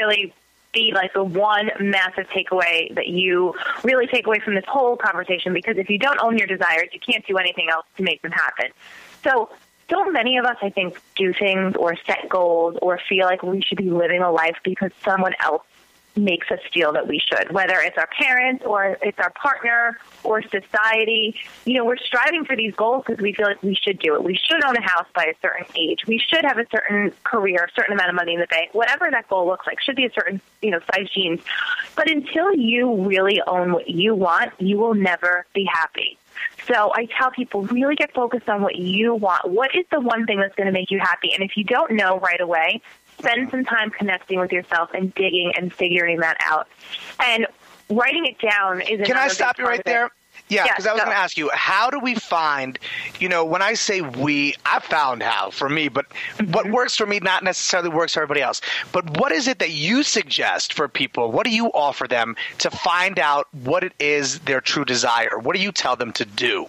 be like the one massive takeaway that you really take away from this whole conversation, because if you don't own your desires, you can't do anything else to make them happen. So many of us, I think, do things or set goals or feel like we should be living a life because someone else makes us feel that we should, whether it's our parents or it's our partner or society. You know, we're striving for these goals because we feel like we should do it. We should own a house by a certain age. We should have a certain career, a certain amount of money in the bank, whatever that goal looks like. Should be a certain, size jeans. But until you really own what you want, you will never be happy. So I tell people, really get focused on what you want. What is the one thing that's going to make you happy? And if you don't know right away, spend some time connecting with yourself and digging and figuring that out. And writing it down is another. Can I stop you right there? Yeah, because I was go. going to ask you, how do we find, when I say we, I found how for me, but what works for me not necessarily works for everybody else. But what is it that you suggest for people? What do you offer them to find out what it is their true desire? What do you tell them to do?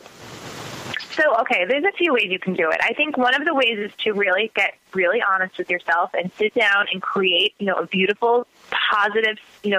So, okay, there's a few ways you can do it. I think one of the ways is to really get really honest with yourself and sit down and create, a beautiful, positive,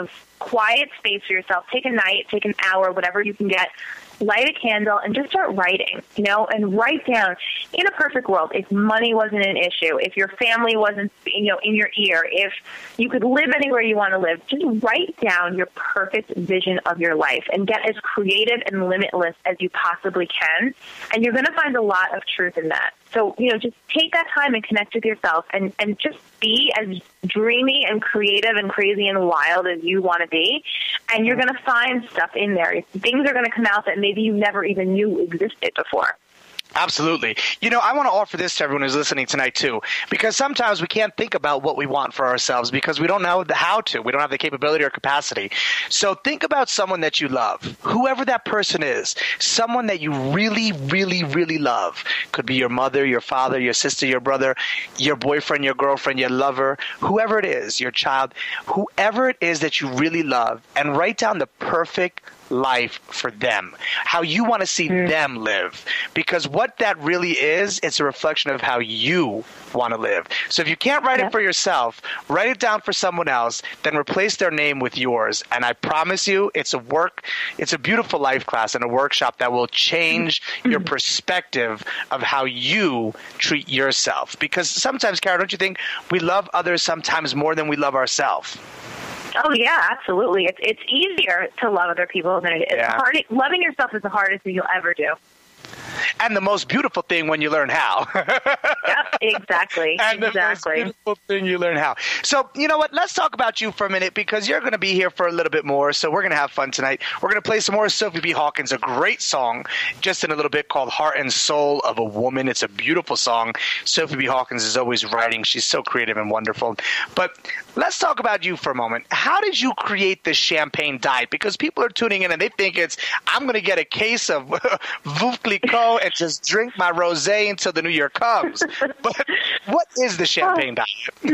quiet space for yourself. Take a night, take an hour, whatever you can get. Light a candle and just start writing, and write down. In a perfect world, if money wasn't an issue, if your family wasn't, in your ear, if you could live anywhere you want to live, just write down your perfect vision of your life and get as creative and limitless as you possibly can. And you're going to find a lot of truth in that. So, just take that time and connect with yourself and just be as dreamy and creative and crazy and wild as you want to be. And you're going to find stuff in there. Things are going to come out that maybe you never even knew existed before. Absolutely. I want to offer this to everyone who's listening tonight, too, because sometimes we can't think about what we want for ourselves because we don't know how to. We don't have the capability or capacity. So think about someone that you love, whoever that person is, someone that you really, really, really love. Could be your mother, your father, your sister, your brother, your boyfriend, your girlfriend, your lover, whoever it is, your child, whoever it is that you really love, and write down the perfect life for them, how you want to see them live. Because what that really is, it's a reflection of how you want to live. So if you can't write it for yourself, write it down for someone else, then replace their name with yours. And I promise you, it's a beautiful life class and a workshop that will change your perspective of how you treat yourself. Because sometimes, Kara, don't you think we love others sometimes more than we love ourselves? Oh, yeah, absolutely. It's easier to love other people than it is. Yeah. Loving yourself is the hardest thing you'll ever do. And the most beautiful thing when you learn how. Yep, exactly. And the most beautiful thing you learn how. So, you know what? Let's talk about you for a minute because you're going to be here for a little bit more. So we're going to have fun tonight. We're going to play some more Sophie B. Hawkins, a great song, just in a little bit called Heart and Soul of a Woman. It's a beautiful song. Sophie B. Hawkins is always writing. She's so creative and wonderful. But let's talk about you for a moment. How did you create this champagne diet? Because people are tuning in and they think I'm going to get a case of Veuve Clicquot and just drink my rosé until the new year comes. But what is the champagne diet?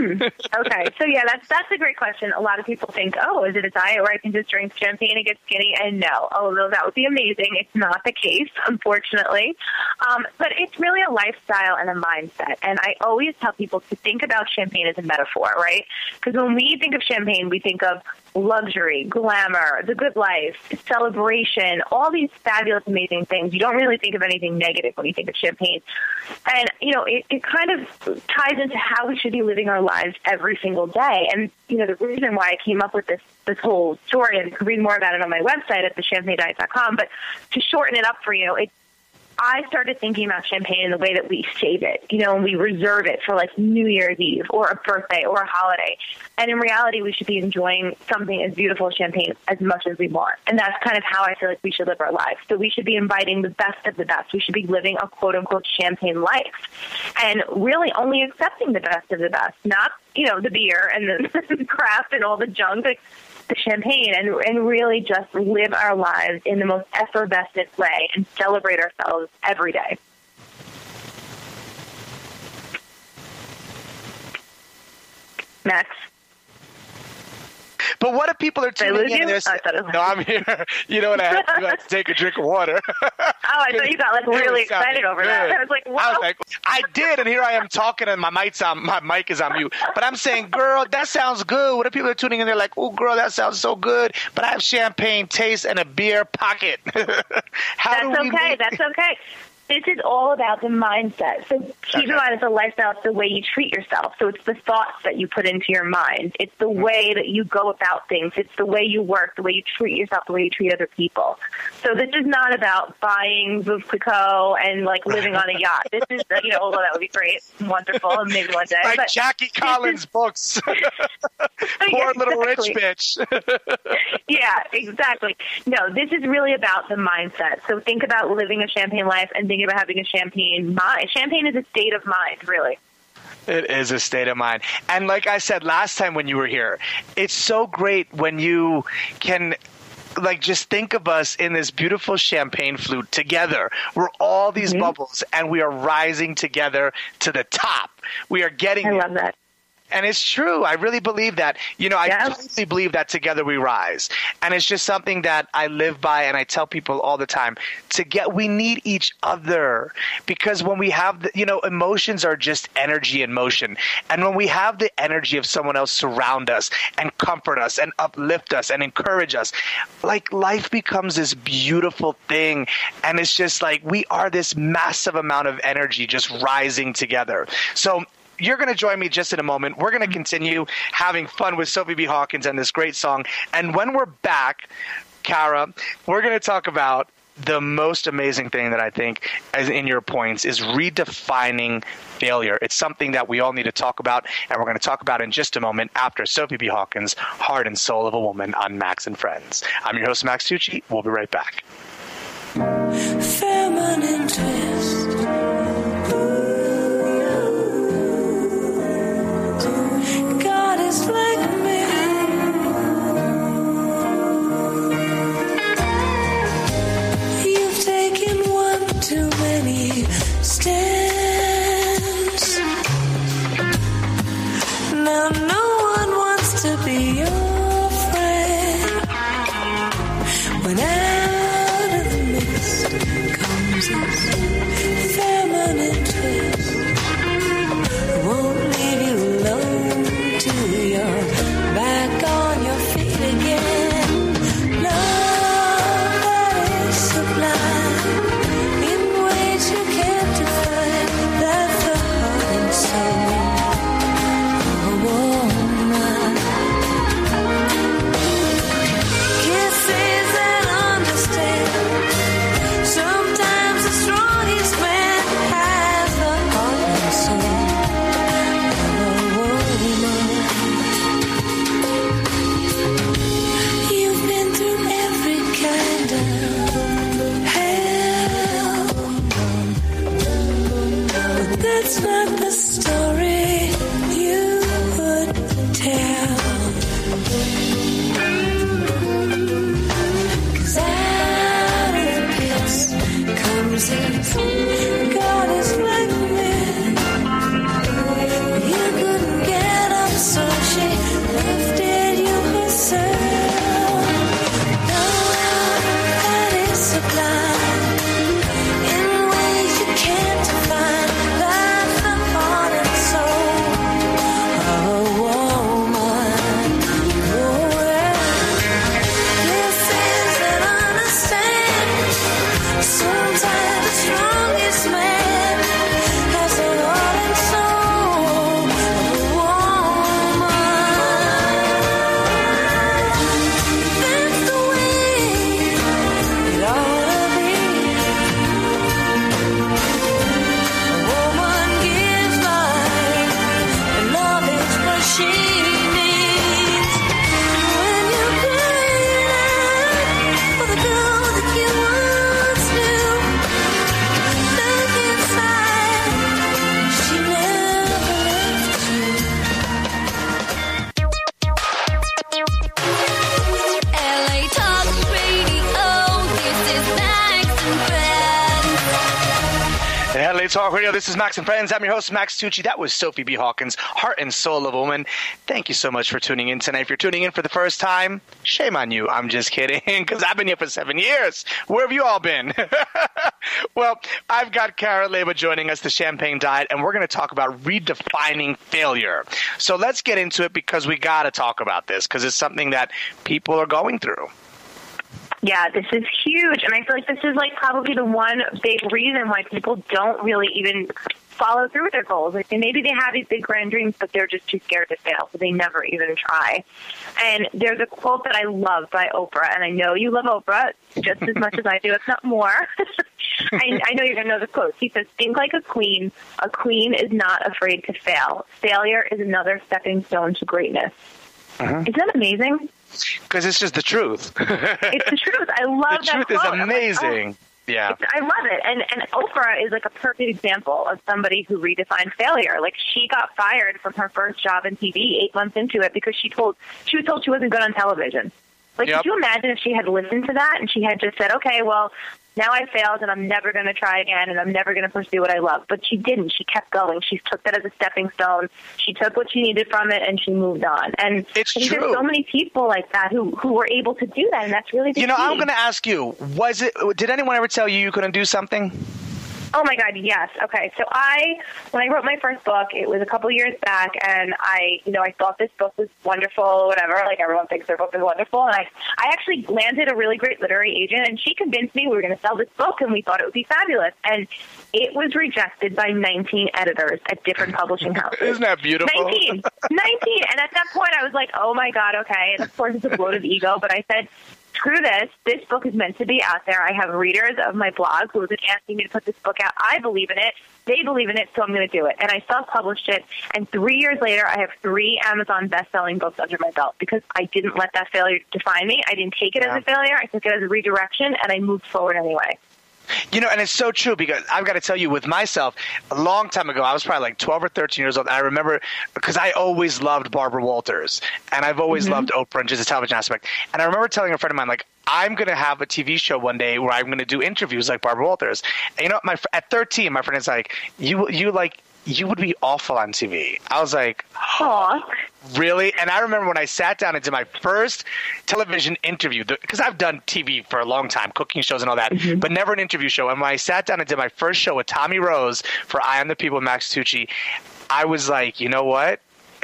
Okay, so yeah, that's a great question. A lot of people think, is it a diet where I can just drink champagne and get skinny? And no, although that would be amazing, it's not the case, unfortunately. But it's really a lifestyle and a mindset. And I always tell people to think about champagne as a metaphor, right? Because when we think of champagne, we think of luxury, glamour, the good life, celebration, all these fabulous, amazing things. You don't really think of anything negative when you think of champagne. And, it kind of ties into how we should be living our lives every single day. And, the reason why I came up with this whole story, and you can read more about it on my website at thechampagnediet.com, but to shorten it up for you, I started thinking about champagne in the way that we save it, and we reserve it for like New Year's Eve or a birthday or a holiday. And in reality, we should be enjoying something as beautiful as champagne as much as we want. And that's kind of how I feel like we should live our lives. So we should be inviting the best of the best. We should be living a quote unquote champagne life and really only accepting the best of the best, not, the beer and the craft and all the junk. Like, the champagne and really just live our lives in the most effervescent way and celebrate ourselves every day. Max? But what if people are tuning in? No, I'm here. You know what I have to do? I have to take a drink of water. I thought you got like really excited over that. I was like, whoa. I did, and here I am talking, and my mic is on mute. But I'm saying, girl, that sounds good. What if people are tuning in? They're like, oh, girl, that sounds so good. But I have champagne taste and a beer pocket. That's okay. This is all about the mindset. So keep in mind, it's a lifestyle. It's the way you treat yourself. So it's the thoughts that you put into your mind. It's the way that you go about things. It's the way you work, the way you treat yourself, the way you treat other people. So this is not about buying Veuve Clicquot and like living on a yacht. This is, although that would be great, wonderful, maybe one day. Like but Jackie Collins' books. Poor little rich bitch. Yeah, exactly. No, this is really about the mindset. So think about living a champagne life and think about having a champagne mind. Champagne is a state of mind, really. It is a state of mind. And like I said last time when you were here, it's so great when you can just think of us in this beautiful champagne flute together. We're all these bubbles and we are rising together to the top. We are getting I love that. And it's true. I really believe that. I totally believe that together we rise. And it's just something that I live by and I tell people all the time. We need each other because when we have, emotions are just energy in motion. And when we have the energy of someone else surround us and comfort us and uplift us and encourage us, like life becomes this beautiful thing. And it's just like we are this massive amount of energy just rising together. So you're going to join me just in a moment. We're going to continue having fun with Sophie B. Hawkins and this great song. And when we're back, Cara, we're going to talk about the most amazing thing that I think, as in your points, is redefining failure. It's something that we all need to talk about, and we're going to talk about in just a moment after Sophie B. Hawkins' Heart and Soul of a Woman on Max and Friends. I'm your host, Max Tucci. We'll be right back. Feminine twist. Like me, you've taken one too many steps. Now no one wants to be your friend. When out LA Talk Radio. This is Max and Friends. I'm your host, Max Tucci. That was Sophie B. Hawkins, Heart and Soul of a Woman. Thank you so much for tuning in tonight. If you're tuning in for the first time, shame on you. I'm just kidding, because I've been here for 7 years. Where have you all been? Well, I've got Cara Leba joining us, the Champagne Diet, and we're going to talk about redefining failure. So let's get into it, because we got to talk about this, because it's something that people are going through. Yeah, this is huge. And I feel like this is like probably the one big reason why people don't really even follow through with their goals. Like maybe they have these big grand dreams, but they're just too scared to fail, so they never even try. And there's a quote that I love by Oprah, and I know you love Oprah just as much as I do, if not more. I know you're going to know the quote. She says, "Think like a queen. A queen is not afraid to fail. Failure is another stepping stone to greatness." Isn't that amazing? Because it's just the truth. It's the truth. I love that quote. The truth is amazing. Like, yeah. I love it. And Oprah is like a perfect example of somebody who redefined failure. Like she got fired from her first job in TV 8 months into it because she was told she wasn't good on television. Like, Could you imagine if she had listened to that and she had just said, okay, well, now I failed and I'm never going to try again and I'm never going to pursue what I love. But she didn't. She kept going. She took that as a stepping stone. She took what she needed from it and she moved on. And it's I think true. There's so many people like that who were able to do that, and that's really the key. I'm going to ask you, did anyone ever tell you couldn't do something? Oh my God, yes. Okay, so when I wrote my first book, it was a couple years back, and I thought this book was wonderful, whatever. Like everyone thinks their book is wonderful, and I actually landed a really great literary agent, and she convinced me we were going to sell this book, and we thought it would be fabulous. And it was rejected by 19 editors at different publishing houses. Isn't that beautiful? 19. And at that point, I was like, oh my God, okay. And of course, it's a bloat of ego, but I said, screw this. This book is meant to be out there. I have readers of my blog who have been asking me to put this book out. I believe in it. They believe in it, so I'm going to do it. And I self-published it. And 3 years later, I have 3 Amazon best-selling books under my belt because I didn't let that failure define me. I didn't take it as a failure. I took it as a redirection, and I moved forward anyway. And it's so true, because I've got to tell you, with myself, a long time ago, I was probably like 12 or 13 years old. And I remember, because I always loved Barbara Walters, and I've always loved Oprah and just the television aspect. And I remember telling a friend of mine, like, I'm going to have a TV show one day where I'm going to do interviews like Barbara Walters. And at 13, my friend is like, you would be awful on TV. I was like, Aw. Really? And I remember when I sat down and did my first television interview, because I've done TV for a long time, cooking shows and all that, but never an interview show. And when I sat down and did my first show with Tommy Rose for I Am the People with Max Tucci, I was like, you know what?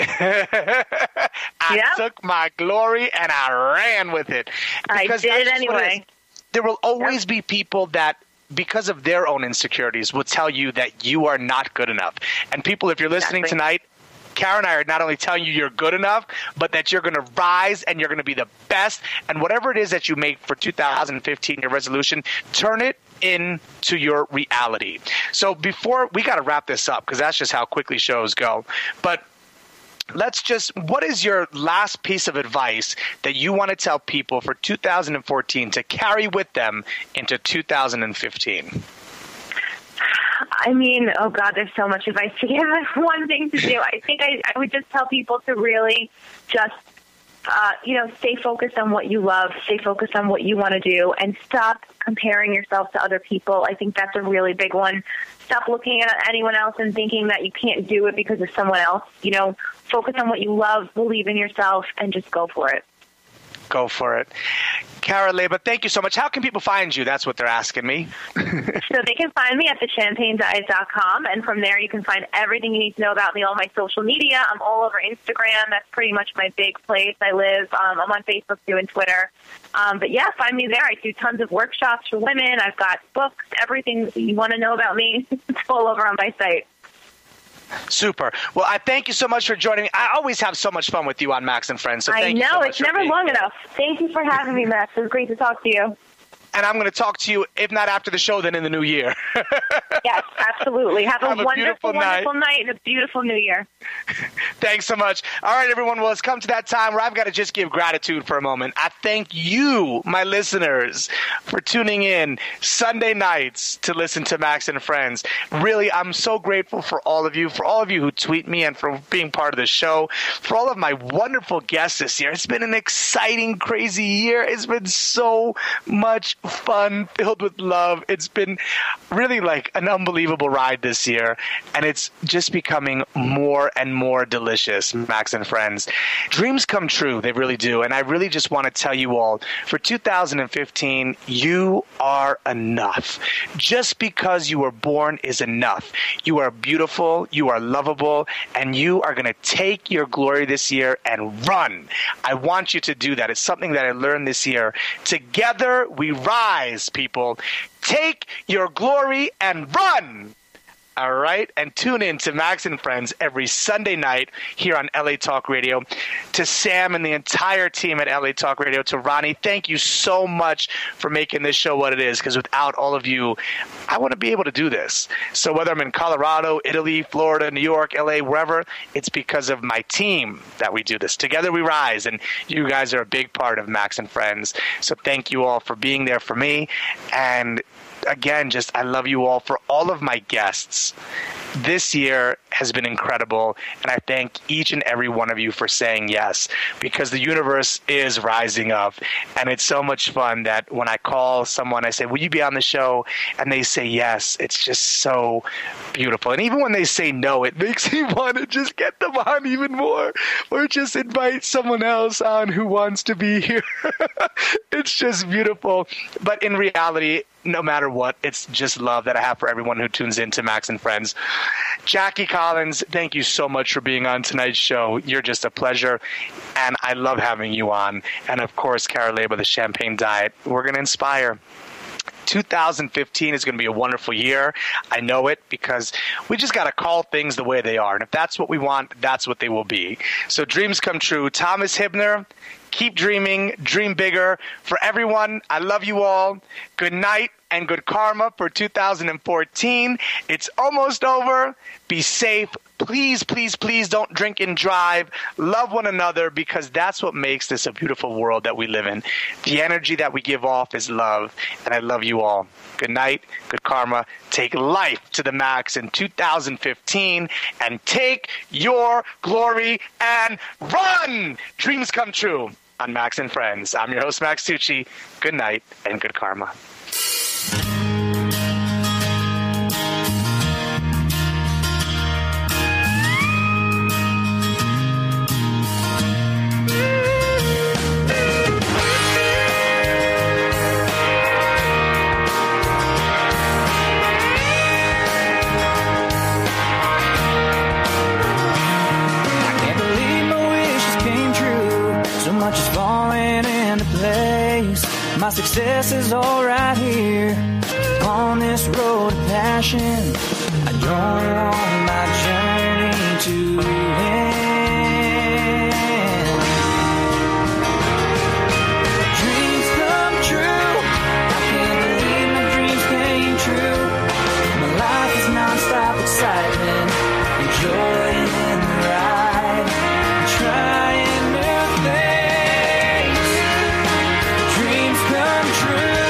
I took my glory and I ran with it. Because I did it anyway. There will always be people that, because of their own insecurities, will tell you that you are not good enough. And people, if you're listening tonight, Cara and I are not only telling you you're good enough, but that you're going to rise and you're going to be the best. And whatever it is that you make for 2015, your resolution, turn it into your reality. So before we got to wrap this up, because that's just how quickly shows go. But what is your last piece of advice that you want to tell people for 2014 to carry with them into 2015? I mean, oh God, there's so much advice to give. One thing to do, I think I would just tell people to really just, stay focused on what you love, stay focused on what you want to do, and stop comparing yourself to other people. I think that's a really big one. Stop looking at anyone else and thinking that you can't do it because of someone else. Focus on what you love, believe in yourself, and just go for it. Go for it. Cara Leba, thank you so much. How can people find you? That's what they're asking me. So they can find me at thechampagnediet.com, and from there you can find everything you need to know about me, all my social media. I'm all over Instagram. That's pretty much my big place. I live. I'm on Facebook too and Twitter. But yeah, find me there. I do tons of workshops for women. I've got books, everything you want to know about me. It's all over on my site. Super. Well, I thank you so much for joining me. I always have so much fun with you on Max and Friends. So thank you so much. It's never long enough. Thank you for having me, Max. It was great to talk to you. And I'm going to talk to you, if not after the show, then in the new year. Yes, absolutely. Have a wonderful night and a beautiful new year. Thanks so much. All right, everyone. Well, it's come to that time where I've got to just give gratitude for a moment. I thank you, my listeners, for tuning in Sunday nights to listen to Max and Friends. Really, I'm so grateful for all of you who tweet me and for being part of the show, for all of my wonderful guests this year. It's been an exciting, crazy year. It's been so much fun, filled with love. It's been really like an unbelievable ride this year, and it's just becoming more and more delicious, Max and friends. Dreams come true, they really do, and I really just want to tell you all, for 2015, you are enough. Just because you were born is enough. You are beautiful, you are lovable, and you are going to take your glory this year and run. I want you to do that. It's something that I learned this year. Together we rise, people. Take your glory and run. All right? And tune in to Max and Friends every Sunday night here on LA Talk Radio. To Sam and the entire team at LA Talk Radio, to Ronnie, thank you so much for making this show what it is, because without all of you, I want to be able to do this. So whether I'm in Colorado, Italy, Florida, New York, LA, wherever, it's because of my team that we do this. Together we rise, and you guys are a big part of Max and Friends. So thank you all for being there for me. And again, just I love you all. For all of my guests, this year has been incredible, and I thank each and every one of you for saying yes, because the universe is rising up, and it's so much fun that when I call someone, I say, will you be on the show? And they say yes. It's just so beautiful. And even when they say no, it makes me want to just get them on even more, or just invite someone else on who wants to be here. It's just beautiful. But in reality, no matter what, it's just love that I have for everyone who tunes in to Max and Friends. Jackie Collins, thank you so much for being on tonight's show. You're just a pleasure, and I love having you on. And of course, Cara Leba, the Champagne Diet. We're going to inspire. 2015 is going to be a wonderful year. I know it, because we just got to call things the way they are. And if that's what we want, that's what they will be. So dreams come true. Thomas Hibner, keep dreaming, dream bigger. For everyone, I love you all. Good night and good karma for 2014. It's almost over. Be safe. Please, please, please don't drink and drive. Love one another, because that's what makes this a beautiful world that we live in. The energy that we give off is love, and I love you all. Good night, good karma. Take life to the max in 2015, and take your glory and run. Dreams come true on Max and Friends. I'm your host, Max Tucci. Good night and good karma. My success is all right here on this road of passion. I don't want my journey to end. Dreams come true. I can't believe my dreams came true. My life is non-stop excitement and joy in the ride. I'm trying new things. Dreams come true.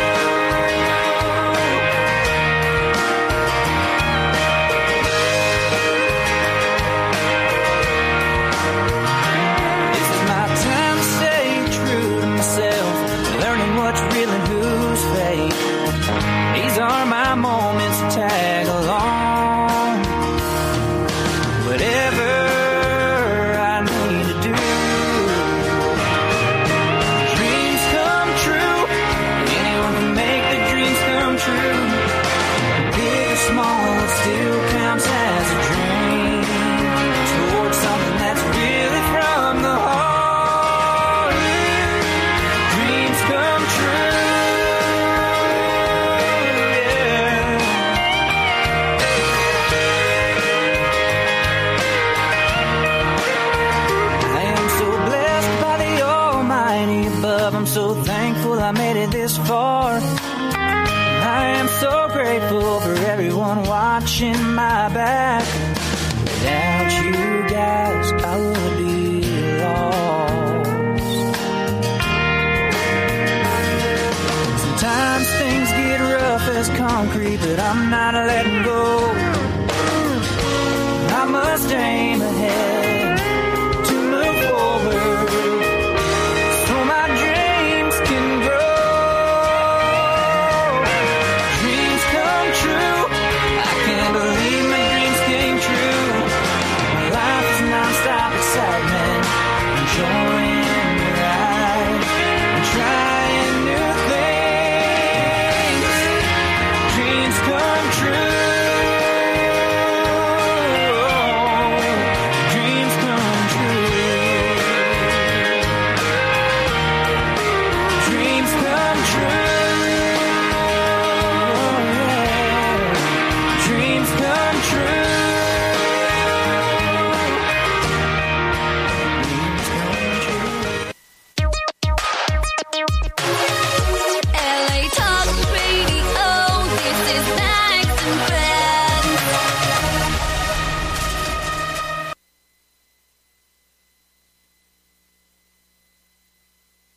This is my time to stay true to myself, learning what's real and who's fake. These are my moments to tag along. Whatever I need to do. Dreams come true. Anyone can make their dreams come true. Big or small, it still counts as a dream towards something that's really from the heart. Dreams come true. Yeah. I am so blessed by the Almighty above. I'm so thankful I made it this far. I am so grateful for everyone watching my back. Without you guys, I would be lost. Sometimes things get rough as concrete, but I'm not letting